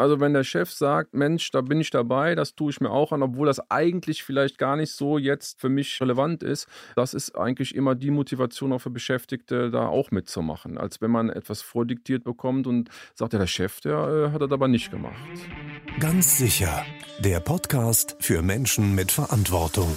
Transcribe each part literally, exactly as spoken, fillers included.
Also wenn der Chef sagt, Mensch, da bin ich dabei, das tue ich mir auch an, obwohl das eigentlich vielleicht gar nicht so jetzt für mich relevant ist, das ist eigentlich immer die Motivation auch für Beschäftigte, da auch mitzumachen, als wenn man etwas vordiktiert bekommt und sagt, ja, der Chef, der äh, hat das aber nicht gemacht. Ganz sicher, der Podcast für Menschen mit Verantwortung.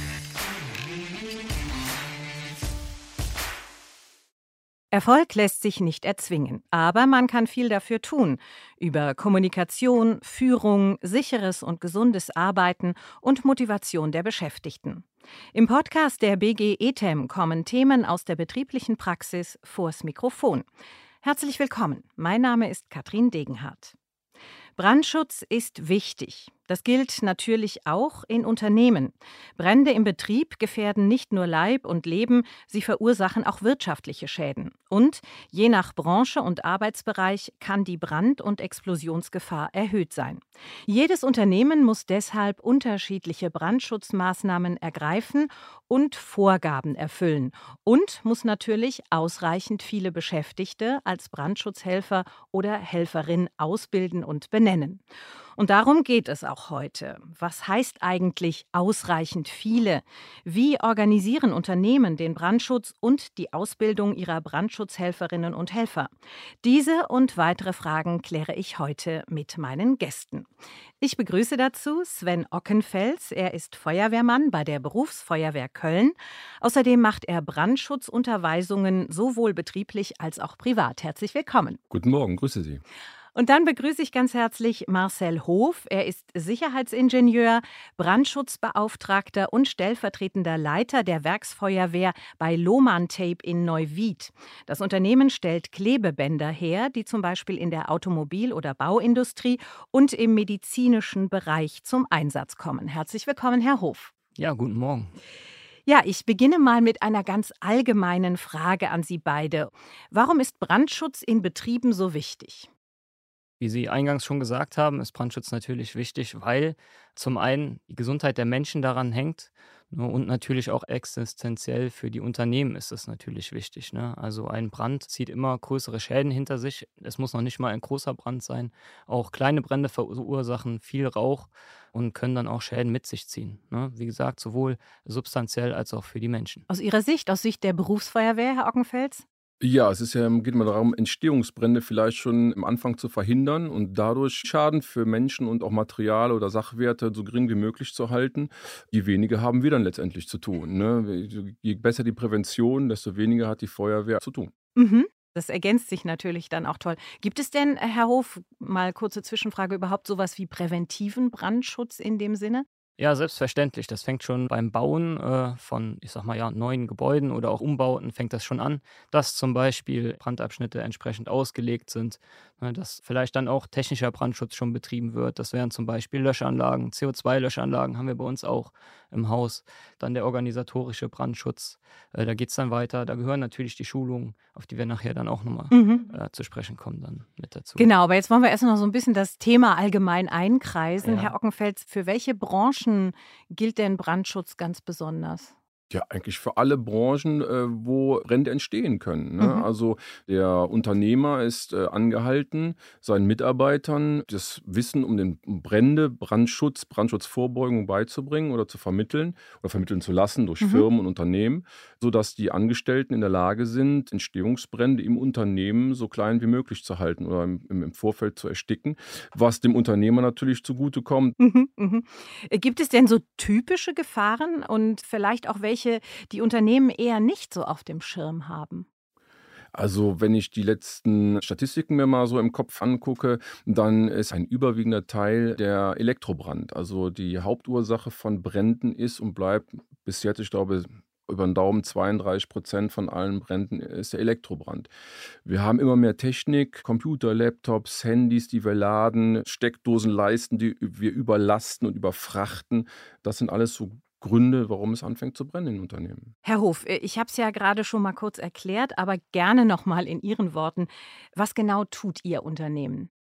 Erfolg lässt sich nicht erzwingen, aber man kann viel dafür tun. Über Kommunikation, Führung, sicheres und gesundes Arbeiten und Motivation der Beschäftigten. Im Podcast der B G E T E M kommen Themen aus der betrieblichen Praxis vors Mikrofon. Herzlich willkommen, mein Name ist Katrin Degenhardt. Brandschutz ist wichtig. Das gilt natürlich auch in Unternehmen. Brände im Betrieb gefährden nicht nur Leib und Leben, sie verursachen auch wirtschaftliche Schäden. Und je nach Branche und Arbeitsbereich kann die Brand- und Explosionsgefahr erhöht sein. Jedes Unternehmen muss deshalb unterschiedliche Brandschutzmaßnahmen ergreifen und Vorgaben erfüllen und muss natürlich ausreichend viele Beschäftigte als Brandschutzhelfer oder Helferin ausbilden und benennen. Und darum geht es auch heute. Was heißt eigentlich ausreichend viele? Wie organisieren Unternehmen den Brandschutz und die Ausbildung ihrer Brandschutzhelferinnen und Helfer? Diese und weitere Fragen kläre ich heute mit meinen Gästen. Ich begrüße dazu Sven Ockenfels. Er ist Feuerwehrmann bei der Berufsfeuerwehr Köln. Außerdem macht er Brandschutzunterweisungen sowohl betrieblich als auch privat. Herzlich willkommen. Guten Morgen, grüße Sie. Und dann begrüße ich ganz herzlich Marcel Hof. Er ist Sicherheitsingenieur, Brandschutzbeauftragter und stellvertretender Leiter der Werksfeuerwehr bei Lohmann Tape in Neuwied. Das Unternehmen stellt Klebebänder her, die zum Beispiel in der Automobil- oder Bauindustrie und im medizinischen Bereich zum Einsatz kommen. Herzlich willkommen, Herr Hof. Ja, guten Morgen. Ja, ich beginne mal mit einer ganz allgemeinen Frage an Sie beide. Warum ist Brandschutz in Betrieben so wichtig? Wie Sie eingangs schon gesagt haben, ist Brandschutz natürlich wichtig, weil zum einen die Gesundheit der Menschen daran hängt, ne, und natürlich auch existenziell für die Unternehmen ist es natürlich wichtig. Ne? Also ein Brand zieht immer größere Schäden hinter sich. Es muss noch nicht mal ein großer Brand sein. Auch kleine Brände verursachen viel Rauch und können dann auch Schäden mit sich ziehen. Ne? Wie gesagt, sowohl substanziell als auch für die Menschen. Aus Ihrer Sicht, aus Sicht der Berufsfeuerwehr, Herr Ockenfels? Ja, es ist ja, geht mal darum, Entstehungsbrände vielleicht schon am Anfang zu verhindern und dadurch Schaden für Menschen und auch Material oder Sachwerte so gering wie möglich zu halten. Je weniger haben wir dann letztendlich zu tun. Ne? Je besser die Prävention, desto weniger hat die Feuerwehr zu tun. Mhm. Das ergänzt sich natürlich dann auch toll. Gibt es denn, Herr Hof, mal kurze Zwischenfrage, überhaupt sowas wie präventiven Brandschutz in dem Sinne? Ja, selbstverständlich. Das fängt schon beim Bauen äh, von, ich sag mal ja, neuen Gebäuden oder auch Umbauten fängt das schon an, dass zum Beispiel Brandabschnitte entsprechend ausgelegt sind, ne, dass vielleicht dann auch technischer Brandschutz schon betrieben wird. Das wären zum Beispiel Löschanlagen, C O zwei Löschanlagen haben wir bei uns auch im Haus. Dann der organisatorische Brandschutz, äh, da geht es dann weiter. Da gehören natürlich die Schulungen, auf die wir nachher dann auch nochmal Mhm. äh, zu sprechen kommen, dann mit dazu. Genau, aber jetzt wollen wir erst noch so ein bisschen das Thema allgemein einkreisen. Ja. Herr Ockenfels, für welche Branchen gilt denn Brandschutz ganz besonders? Ja, eigentlich für alle Branchen, äh, wo Brände entstehen können. Ne? Mhm. Also der Unternehmer ist äh, angehalten, seinen Mitarbeitern das Wissen um den um Brände, Brandschutz, Brandschutzvorbeugung beizubringen oder zu vermitteln oder vermitteln zu lassen durch Mhm. Firmen und Unternehmen, sodass die Angestellten in der Lage sind, Entstehungsbrände im Unternehmen so klein wie möglich zu halten oder im, im Vorfeld zu ersticken, was dem Unternehmer natürlich zugutekommt. Mhm, mhm. Äh, Gibt es denn so typische Gefahren und vielleicht auch welche, die Unternehmen eher nicht so auf dem Schirm haben? Also, wenn ich die letzten Statistiken mir mal so im Kopf angucke, dann ist ein überwiegender Teil der Elektrobrand. Also, die Hauptursache von Bränden ist und bleibt bis jetzt, ich glaube, über den Daumen zweiunddreißig Prozent von allen Bränden ist der Elektrobrand. Wir haben immer mehr Technik, Computer, Laptops, Handys, die wir laden, Steckdosenleisten, die wir überlasten und überfrachten. Das sind alles so Gründe, warum es anfängt zu brennen in Unternehmen. Herr Hof, äh, ich habe es ja gerade schon mal kurz erklärt, aber gerne noch mal in Ihren Worten. Was genau tut Ihr Unternehmen?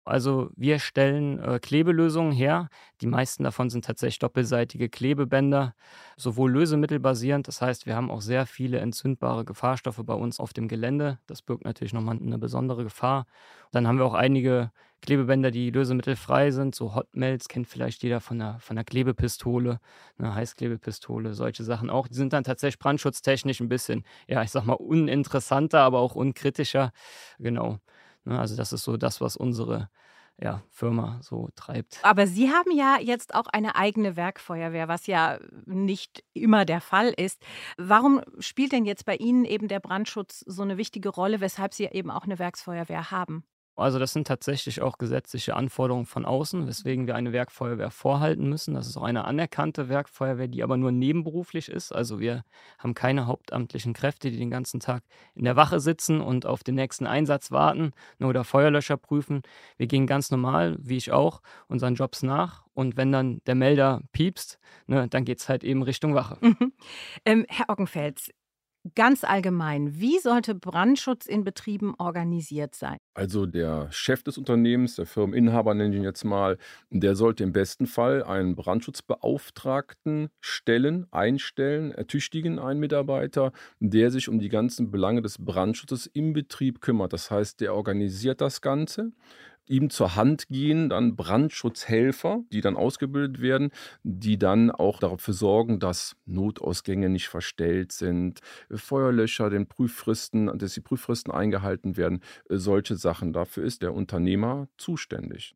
Also wir stellen äh, Klebelösungen her. Die meisten davon sind tatsächlich doppelseitige Klebebänder, sowohl lösemittelbasierend, das heißt, wir haben auch sehr viele entzündbare Gefahrstoffe bei uns auf dem Gelände. Das birgt natürlich nochmal eine besondere Gefahr. Dann haben wir auch einige Klebebänder, die lösemittelfrei sind, so Hotmelds kennt vielleicht jeder von der, von der Klebepistole, eine Heißklebepistole, solche Sachen auch. Die sind dann tatsächlich brandschutztechnisch ein bisschen, ja, ich sag mal, uninteressanter, aber auch unkritischer. Genau. Ne, also das ist so das, was unsere, ja, Firma so treibt. Aber Sie haben ja jetzt auch eine eigene Werkfeuerwehr, was ja nicht immer der Fall ist. Warum spielt denn jetzt bei Ihnen eben der Brandschutz so eine wichtige Rolle, weshalb Sie ja eben auch eine Werksfeuerwehr haben? Also das sind tatsächlich auch gesetzliche Anforderungen von außen, weswegen wir eine Werkfeuerwehr vorhalten müssen. Das ist auch eine anerkannte Werkfeuerwehr, die aber nur nebenberuflich ist. Also wir haben keine hauptamtlichen Kräfte, die den ganzen Tag in der Wache sitzen und auf den nächsten Einsatz warten, ne, oder Feuerlöscher prüfen. Wir gehen ganz normal, wie ich auch, unseren Jobs nach. Und wenn dann der Melder piepst, ne, dann geht es halt eben Richtung Wache. Mhm. Ähm, Herr Ockenfels, ganz allgemein, wie sollte Brandschutz in Betrieben organisiert sein? Also der Chef des Unternehmens, der Firmeninhaber nenne ich ihn jetzt mal, der sollte im besten Fall einen Brandschutzbeauftragten stellen, einstellen, ertüchtigen einen Mitarbeiter, der sich um die ganzen Belange des Brandschutzes im Betrieb kümmert. Das heißt, der organisiert das Ganze. Ihm zur Hand gehen dann Brandschutzhelfer, die dann ausgebildet werden, die dann auch dafür sorgen, dass Notausgänge nicht verstellt sind, Feuerlöscher den Prüffristen, dass die Prüffristen eingehalten werden, äh, solche Sachen. Dafür ist der Unternehmer zuständig.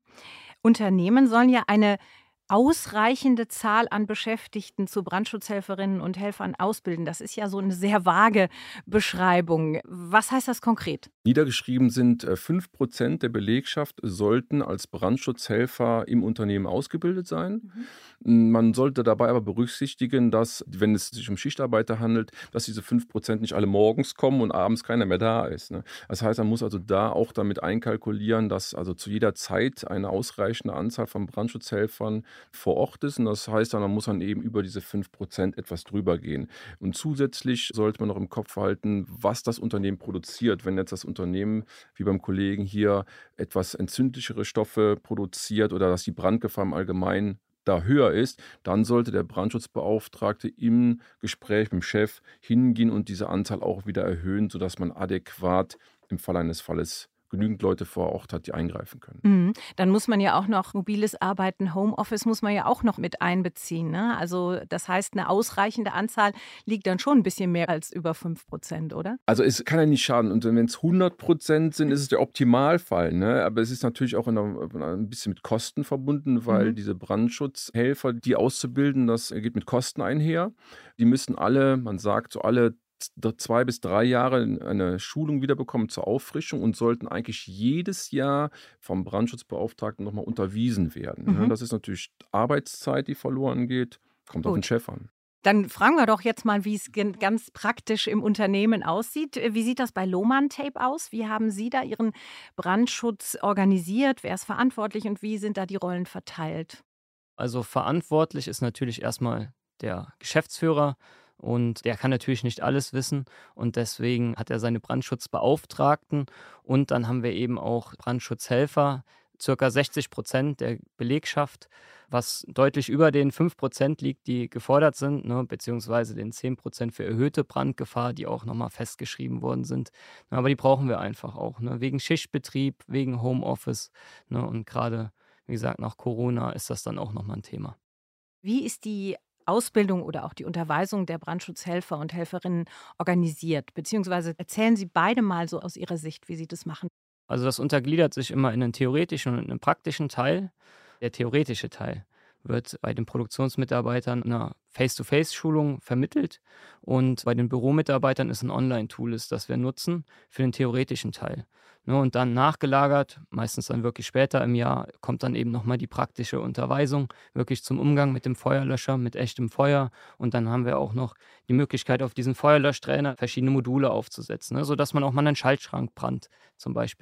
Unternehmen sollen ja eine ausreichende Zahl an Beschäftigten zu Brandschutzhelferinnen und Helfern ausbilden. Das ist ja so eine sehr vage Beschreibung. Was heißt das konkret? Niedergeschrieben sind, äh, fünf Prozent der Belegschaft sollten als Brandschutzhelfer im Unternehmen ausgebildet sein. Mhm. Man sollte dabei aber berücksichtigen, dass, wenn es sich um Schichtarbeiter handelt, dass diese fünf Prozent nicht alle morgens kommen und abends keiner mehr da ist, ne? Das heißt, man muss also da auch damit einkalkulieren, dass also zu jeder Zeit eine ausreichende Anzahl von Brandschutzhelfern vor Ort ist. Und das heißt dann, man muss dann eben über diese fünf Prozent etwas drüber gehen. Und zusätzlich sollte man noch im Kopf halten, was das Unternehmen produziert. Wenn jetzt das Unternehmen, wie beim Kollegen hier, etwas entzündlichere Stoffe produziert oder dass die Brandgefahr im Allgemeinen da höher ist, dann sollte der Brandschutzbeauftragte im Gespräch mit dem Chef hingehen und diese Anzahl auch wieder erhöhen, sodass man adäquat im Fall eines Falles genügend Leute vor Ort hat, die eingreifen können. Mhm. Dann muss man ja auch noch mobiles Arbeiten, Homeoffice muss man ja auch noch mit einbeziehen, ne? Also das heißt, eine ausreichende Anzahl liegt dann schon ein bisschen mehr als über fünf Prozent, oder? Also es kann ja nicht schaden. Und wenn es hundert Prozent sind, ist es der Optimalfall, ne? Aber es ist natürlich auch in einer, ein bisschen mit Kosten verbunden, weil Mhm. diese Brandschutzhelfer, die auszubilden, das geht mit Kosten einher. Die müssen alle, man sagt so alle z- zwei bis drei Jahre eine Schulung wiederbekommen zur Auffrischung und sollten eigentlich jedes Jahr vom Brandschutzbeauftragten nochmal unterwiesen werden, ne? Mhm. Das ist natürlich Arbeitszeit, die verloren geht, kommt auf den Gut. Chef an. Dann fragen wir doch jetzt mal, wie es gen- ganz praktisch im Unternehmen aussieht. Wie sieht das bei Lohmann Tape aus? Wie haben Sie da Ihren Brandschutz organisiert? Wer ist verantwortlich und wie sind da die Rollen verteilt? Also verantwortlich ist natürlich erstmal der Geschäftsführer und der kann natürlich nicht alles wissen und deswegen hat er seine Brandschutzbeauftragten und dann haben wir eben auch Brandschutzhelfer, circa sechzig Prozent der Belegschaft, was deutlich über den fünf Prozent liegt, die gefordert sind, ne, beziehungsweise den zehn Prozent für erhöhte Brandgefahr, die auch nochmal festgeschrieben worden sind. Aber die brauchen wir einfach auch, ne, wegen Schichtbetrieb, wegen Homeoffice, ne, und gerade wie gesagt, nach Corona ist das dann auch nochmal ein Thema. Wie ist die Ausbildung oder auch die Unterweisung der Brandschutzhelfer und Helferinnen organisiert? Beziehungsweise erzählen Sie beide mal so aus Ihrer Sicht, wie Sie das machen. Also das untergliedert sich immer in einen theoretischen und einen praktischen Teil. Der theoretische Teil wird bei den Produktionsmitarbeitern in einer Face-to-Face-Schulung vermittelt und bei den Büromitarbeitern ist ein Online-Tool, ist, das wir nutzen für den theoretischen Teil. Ne, und dann nachgelagert, meistens dann wirklich später im Jahr, kommt dann eben nochmal die praktische Unterweisung, wirklich zum Umgang mit dem Feuerlöscher, mit echtem Feuer. Und dann haben wir auch noch die Möglichkeit, auf diesen Feuerlöschtrainer verschiedene Module aufzusetzen, ne, sodass man auch mal einen Schaltschrankbrand zum Beispiel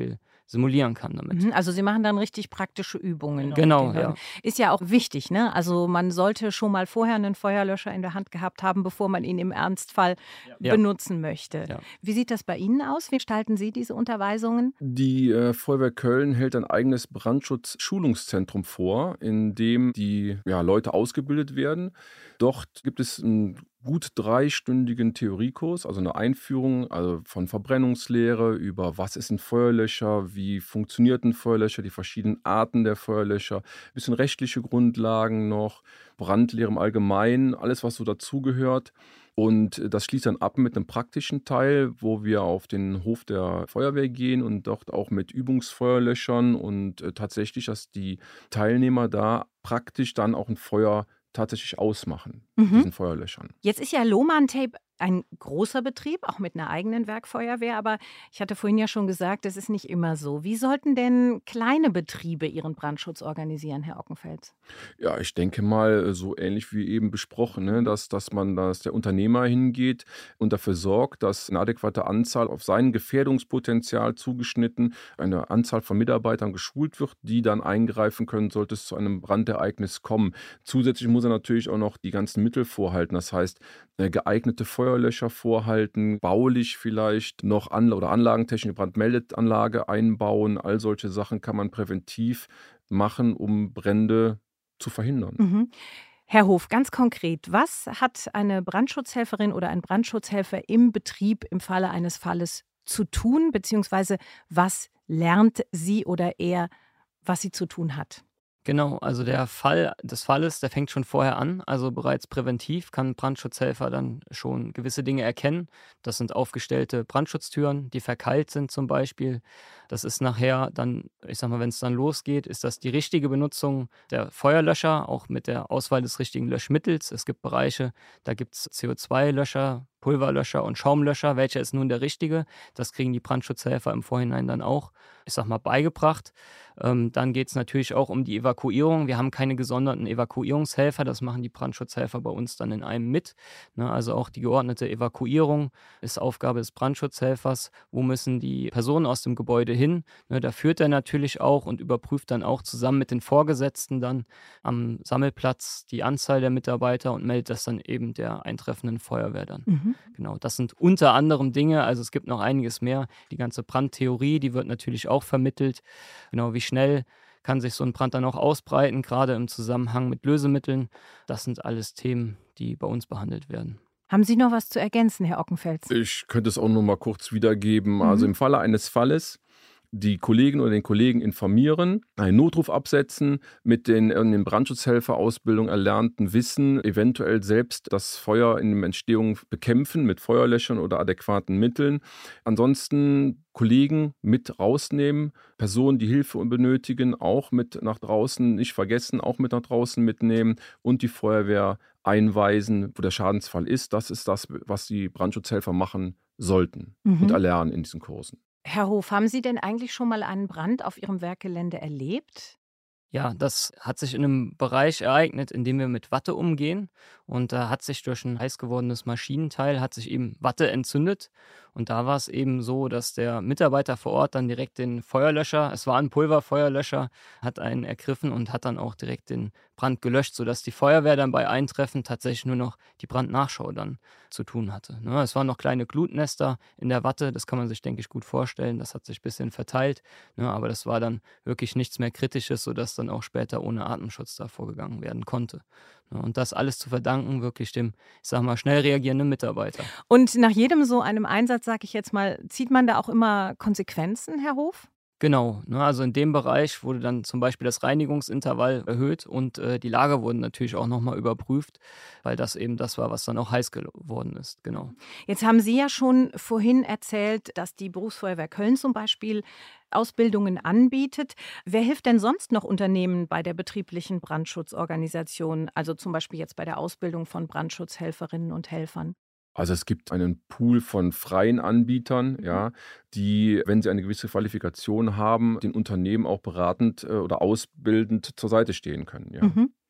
simulieren kann damit. Mhm, also Sie machen dann richtig praktische Übungen. Genau, mit den ja. Leuten. Ist ja auch wichtig, ne? Also man sollte schon mal vorher einen Feuerlöscher in der Hand gehabt haben, bevor man ihn im Ernstfall Ja. benutzen möchte. Ja. Wie sieht das bei Ihnen aus? Wie gestalten Sie diese Unterweisungen? Die äh, Feuerwehr Köln hält ein eigenes Brandschutz-Schulungszentrum vor, in dem die ja, Leute ausgebildet werden. Dort gibt es einen gut dreistündigen Theoriekurs, also eine Einführung also von Verbrennungslehre über was ist ein Feuerlöscher, wie funktioniert ein Feuerlöscher, die verschiedenen Arten der Feuerlöscher, ein bisschen rechtliche Grundlagen noch, Brandlehre im Allgemeinen, alles was so dazugehört. Und das schließt dann ab mit einem praktischen Teil, wo wir auf den Hof der Feuerwehr gehen und dort auch mit Übungsfeuerlöschern und äh, tatsächlich, dass die Teilnehmer da praktisch dann auch ein Feuer tatsächlich ausmachen, mit Mhm. diesen Feuerlöschern. Jetzt ist ja Lohmann Tape ein großer Betrieb, auch mit einer eigenen Werkfeuerwehr. Aber ich hatte vorhin ja schon gesagt, das ist nicht immer so. Wie sollten denn kleine Betriebe ihren Brandschutz organisieren, Herr Ockenfels? Ja, ich denke mal, äh, so ähnlich wie eben besprochen, ne, dass, dass man, dass der Unternehmer hingeht und dafür sorgt, dass eine adäquate Anzahl auf sein Gefährdungspotenzial zugeschnitten, eine Anzahl von Mitarbeitern geschult wird, die dann eingreifen können, sollte es zu einem Brandereignis kommen. Zusätzlich muss er natürlich auch noch die ganzen Mittel vorhalten. Das heißt, äh, geeignete Feuerlöscher vorhalten, baulich vielleicht noch an oder anlagentechnische Brandmeldeanlage einbauen. All solche Sachen kann man präventiv machen, um Brände zu verhindern. Mhm. Herr Hof, ganz konkret, was hat eine Brandschutzhelferin oder ein Brandschutzhelfer im Betrieb im Falle eines Falles zu tun, beziehungsweise was lernt sie oder er, was sie zu tun hat? Genau, also der Fall des Falles, der fängt schon vorher an. Also bereits präventiv kann ein Brandschutzhelfer dann schon gewisse Dinge erkennen. Das sind aufgestellte Brandschutztüren, die verkeilt sind zum Beispiel. Das ist nachher dann, ich sag mal, wenn es dann losgeht, ist das die richtige Benutzung der Feuerlöscher, auch mit der Auswahl des richtigen Löschmittels. Es gibt Bereiche, da gibt es C O zwei Löscher, Pulverlöscher und Schaumlöscher. Welcher ist nun der richtige? Das kriegen die Brandschutzhelfer im Vorhinein dann auch, ich sag mal, beigebracht. Ähm, dann geht es natürlich auch um die Evakuierung. Wir haben keine gesonderten Evakuierungshelfer, das machen die Brandschutzhelfer bei uns dann in einem mit. Ne, also auch die geordnete Evakuierung ist Aufgabe des Brandschutzhelfers. Wo müssen die Personen aus dem Gebäude hin? Ne, da führt er natürlich auch und überprüft dann auch zusammen mit den Vorgesetzten dann am Sammelplatz die Anzahl der Mitarbeiter und meldet das dann eben der eintreffenden Feuerwehr dann. Mhm. Genau, das sind unter anderem Dinge, also es gibt noch einiges mehr. Die ganze Brandtheorie, die wird natürlich auch vermittelt. Genau, wie schnell kann sich so ein Brand dann auch ausbreiten, gerade im Zusammenhang mit Lösemitteln. Das sind alles Themen, die bei uns behandelt werden. Haben Sie noch was zu ergänzen, Herr Ockenfels? Ich könnte es auch noch mal kurz wiedergeben. Mhm. Also im Falle eines Falles die Kollegin oder den Kollegen informieren, einen Notruf absetzen, mit den in den Brandschutzhelferausbildung erlernten Wissen eventuell selbst das Feuer in der Entstehung bekämpfen mit Feuerlöschern oder adäquaten Mitteln. Ansonsten Kollegen mit rausnehmen, Personen, die Hilfe benötigen, auch mit nach draußen, nicht vergessen, auch mit nach draußen mitnehmen und die Feuerwehr einweisen, wo der Schadensfall ist. Das ist das, was die Brandschutzhelfer machen sollten Mhm. und erlernen in diesen Kursen. Herr Hof, haben Sie denn eigentlich schon mal einen Brand auf Ihrem Werkgelände erlebt? Ja, das hat sich in einem Bereich ereignet, in dem wir mit Watte umgehen. Und da hat sich durch ein heiß gewordenes Maschinenteil hat sich eben Watte entzündet. Und da war es eben so, dass der Mitarbeiter vor Ort dann direkt den Feuerlöscher, es war ein Pulverfeuerlöscher, hat einen ergriffen und hat dann auch direkt den Brand gelöscht, sodass die Feuerwehr dann bei Eintreffen tatsächlich nur noch die Brandnachschau dann zu tun hatte. Ne, es waren noch kleine Glutnester in der Watte, das kann man sich, denke ich, gut vorstellen. Das hat sich ein bisschen verteilt, ne, aber das war dann wirklich nichts mehr Kritisches, sodass dann auch später ohne Atemschutz da vorgegangen werden konnte. Ne, und das alles zu verdanken wirklich dem, ich sag mal, schnell reagierenden Mitarbeiter. Und nach jedem so einem Einsatz, sage ich jetzt mal, zieht man da auch immer Konsequenzen, Herr Hof? Genau, ne, also in dem Bereich wurde dann zum Beispiel das Reinigungsintervall erhöht und äh, die Lager wurden natürlich auch nochmal überprüft, weil das eben das war, was dann auch heiß geworden ist, genau. Jetzt haben Sie ja schon vorhin erzählt, dass die Berufsfeuerwehr Köln zum Beispiel Ausbildungen anbietet. Wer hilft denn sonst noch Unternehmen bei der betrieblichen Brandschutzorganisation, also zum Beispiel jetzt bei der Ausbildung von Brandschutzhelferinnen und Helfern? Also es gibt einen Pool von freien Anbietern, ja, die, wenn sie eine gewisse Qualifikation haben, den Unternehmen auch beratend äh, oder ausbildend zur Seite stehen können. Ja. Mhm.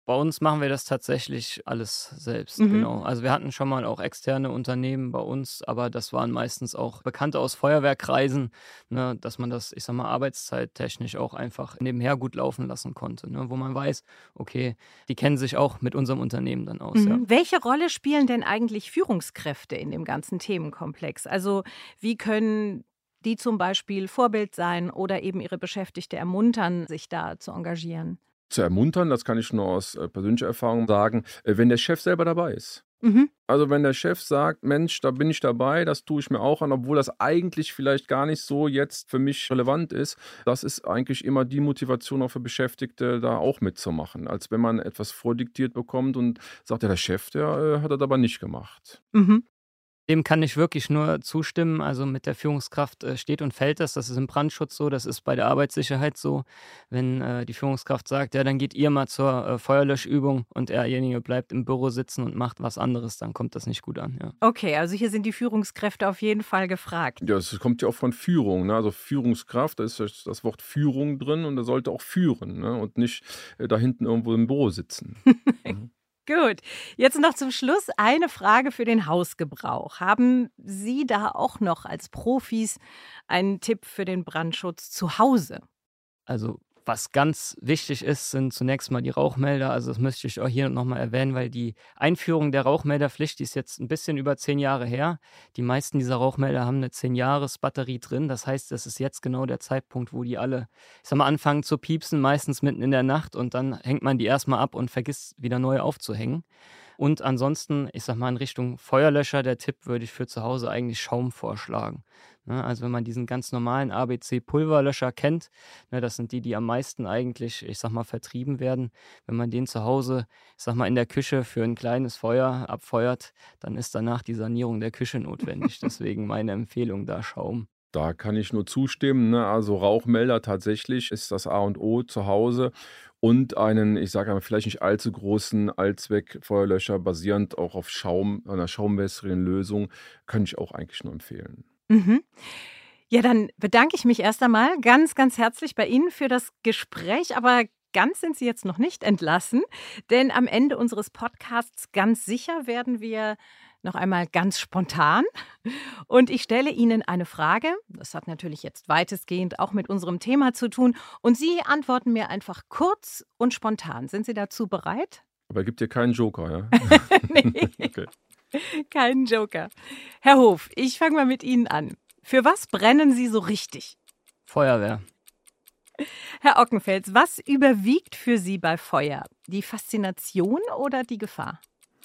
Bei uns machen wir das tatsächlich alles selbst, Mhm. genau. Also wir hatten schon mal auch externe Unternehmen bei uns, aber das waren meistens auch Bekannte aus Feuerwehrkreisen, ne, dass man das, ich sag mal, arbeitszeittechnisch auch einfach nebenher gut laufen lassen konnte, ne, wo man weiß, okay, die kennen sich auch mit unserem Unternehmen dann aus, ja. Mhm. Welche Rolle spielen denn eigentlich Führungskräfte in dem ganzen Themenkomplex? Also wie können die zum Beispiel Vorbild sein oder eben ihre Beschäftigte ermuntern, sich da zu engagieren? Zu ermuntern, das kann ich nur aus äh, persönlicher Erfahrung sagen, äh, wenn der Chef selber dabei ist. Mhm. Also wenn der Chef sagt, Mensch, da bin ich dabei, das tue ich mir auch an, obwohl das eigentlich vielleicht gar nicht so jetzt für mich relevant ist, das ist eigentlich immer die Motivation auch für Beschäftigte, da auch mitzumachen, als wenn man etwas vordiktiert bekommt und sagt, ja, der Chef, der äh, hat das aber nicht gemacht. Mhm. Dem kann ich wirklich nur zustimmen. Also mit der Führungskraft äh, steht und fällt das. Das ist im Brandschutz so, das ist bei der Arbeitssicherheit so. Wenn äh, die Führungskraft sagt, ja, dann geht ihr mal zur äh, Feuerlöschübung und derjenige bleibt im Büro sitzen und macht was anderes, dann kommt das nicht gut an. Ja. Okay, also hier sind die Führungskräfte auf jeden Fall gefragt. Ja, es kommt ja auch von Führung, ne? Also Führungskraft, da ist das das Wort Führung drin und er sollte auch führen, ne? Und nicht äh, da hinten irgendwo im Büro sitzen. Mhm. Gut, jetzt noch zum Schluss eine Frage für den Hausgebrauch. Haben Sie da auch noch als Profis einen Tipp für den Brandschutz zu Hause? Also was ganz wichtig ist, sind zunächst mal die Rauchmelder. Also das möchte ich auch hier nochmal erwähnen, weil die Einführung der Rauchmelderpflicht, die ist jetzt ein bisschen über zehn Jahre her. Die meisten dieser Rauchmelder haben eine zehn-Jahres-Batterie drin. Das heißt, das ist jetzt genau der Zeitpunkt, wo die alle, ich sag mal, anfangen zu piepsen, meistens mitten in der Nacht. Und dann hängt man die erstmal ab und vergisst wieder neu aufzuhängen. Und ansonsten, ich sag mal, in Richtung Feuerlöscher, der Tipp würde ich für zu Hause eigentlich Schaum vorschlagen. Ne, also wenn man diesen ganz normalen A B C-Pulverlöscher kennt, ne, das sind die, die am meisten eigentlich, ich sag mal, vertrieben werden. Wenn man den zu Hause, ich sag mal, in der Küche für ein kleines Feuer abfeuert, dann ist danach die Sanierung der Küche notwendig. Deswegen meine Empfehlung da Schaum. Da kann ich nur zustimmen, ne? Also Rauchmelder tatsächlich ist das A und O zu Hause und einen, ich sage mal, vielleicht nicht allzu großen Allzweck-Feuerlöscher basierend auch auf Schaum, einer schaumwässrigen Lösung, kann ich auch eigentlich nur empfehlen. Mhm. Ja, dann bedanke ich mich erst einmal ganz, ganz herzlich bei Ihnen für das Gespräch. Aber ganz sind Sie jetzt noch nicht entlassen, denn am Ende unseres Podcasts ganz sicher werden wir noch einmal ganz spontan. Und ich stelle Ihnen eine Frage. Das hat natürlich jetzt weitestgehend auch mit unserem Thema zu tun. Und Sie antworten mir einfach kurz und spontan. Sind Sie dazu bereit? Aber gibt dir keinen Joker, ja? Nee. Okay. Keinen Joker. Herr Hof, ich fange mal mit Ihnen an. Für was brennen Sie so richtig? Feuerwehr. Herr Ockenfels, was überwiegt für Sie bei Feuer? Die Faszination oder die Gefahr?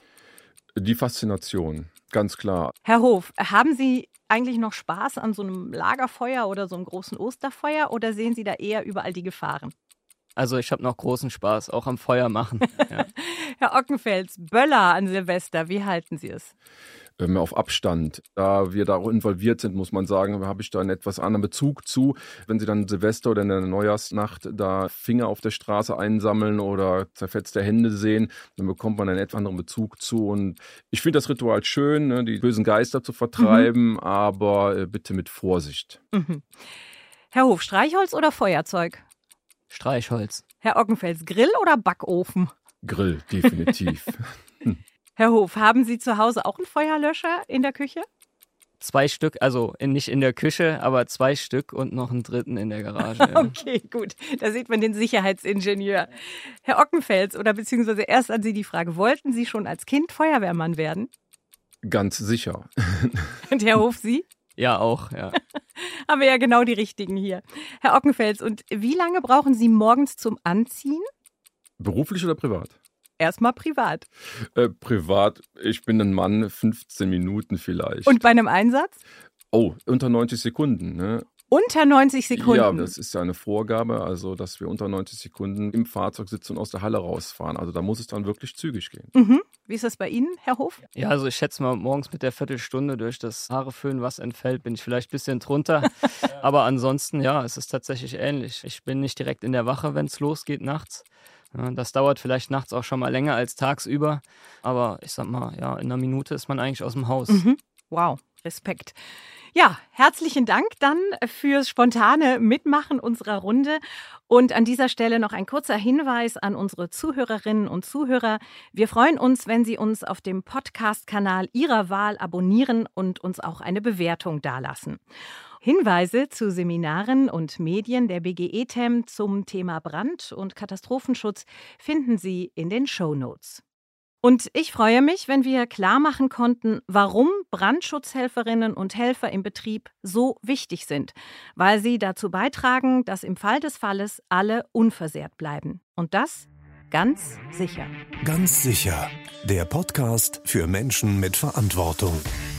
Die Faszination, ganz klar. Herr Hof, haben Sie eigentlich noch Spaß an so einem Lagerfeuer oder so einem großen Osterfeuer oder sehen Sie da eher überall die Gefahren? Also ich habe noch großen Spaß, auch am Feuer machen. Ja. Herr Ockenfels, Böller an Silvester, wie halten Sie es? Ähm, auf Abstand. Da wir da auch involviert sind, muss man sagen, habe ich da einen etwas anderen Bezug zu. Wenn Sie dann Silvester oder in der Neujahrsnacht da Finger auf der Straße einsammeln oder zerfetzte Hände sehen, dann bekommt man einen etwas anderen Bezug zu. Und ich finde das Ritual schön, ne, die bösen Geister zu vertreiben, mhm. aber äh, bitte mit Vorsicht. Mhm. Herr Hof, Streichholz oder Feuerzeug? Streichholz. Herr Ockenfels, Grill oder Backofen? Grill, definitiv. Herr Hof, haben Sie zu Hause auch einen Feuerlöscher in der Küche? Zwei Stück, also in, nicht in der Küche, aber zwei Stück und noch einen dritten in der Garage. Ja. Okay, gut. Da sieht man den Sicherheitsingenieur. Herr Ockenfels, oder beziehungsweise erst an Sie die Frage, wollten Sie schon als Kind Feuerwehrmann werden? Ganz sicher. Und Herr Hof, Sie? Ja, auch, ja. Haben wir ja genau die richtigen hier. Herr Ockenfels, und wie lange brauchen Sie morgens zum Anziehen? Beruflich oder privat? Erstmal privat. Äh, privat, ich bin ein Mann, fünfzehn Minuten vielleicht. Und bei einem Einsatz? Oh, unter neunzig Sekunden, ne? Unter neunzig Sekunden? Ja, das ist ja eine Vorgabe, also dass wir unter neunzig Sekunden im Fahrzeug sitzen und aus der Halle rausfahren. Also da muss es dann wirklich zügig gehen. Mhm. Wie ist das bei Ihnen, Herr Hof? Ja, also ich schätze mal, morgens mit der Viertelstunde durch das Haareföhn, was entfällt, bin ich vielleicht ein bisschen drunter. Aber ansonsten, ja, es ist tatsächlich ähnlich. Ich bin nicht direkt in der Wache, wenn es losgeht nachts. Ja, das dauert vielleicht nachts auch schon mal länger als tagsüber. Aber ich sag mal, ja, in einer Minute ist man eigentlich aus dem Haus. Mhm. Wow, Respekt. Ja, herzlichen Dank dann fürs spontane Mitmachen unserer Runde. Und an dieser Stelle noch ein kurzer Hinweis an unsere Zuhörerinnen und Zuhörer. Wir freuen uns, wenn Sie uns auf dem Podcast-Kanal Ihrer Wahl abonnieren und uns auch eine Bewertung dalassen. Hinweise zu Seminaren und Medien der B G E T E M zum Thema Brand- und Katastrophenschutz finden Sie in den Shownotes. Und ich freue mich, wenn wir klar machen konnten, warum Brandschutzhelferinnen und Helfer im Betrieb so wichtig sind, weil sie dazu beitragen, dass im Fall des Falles alle unversehrt bleiben. Und das ganz sicher. Ganz sicher. Der Podcast für Menschen mit Verantwortung.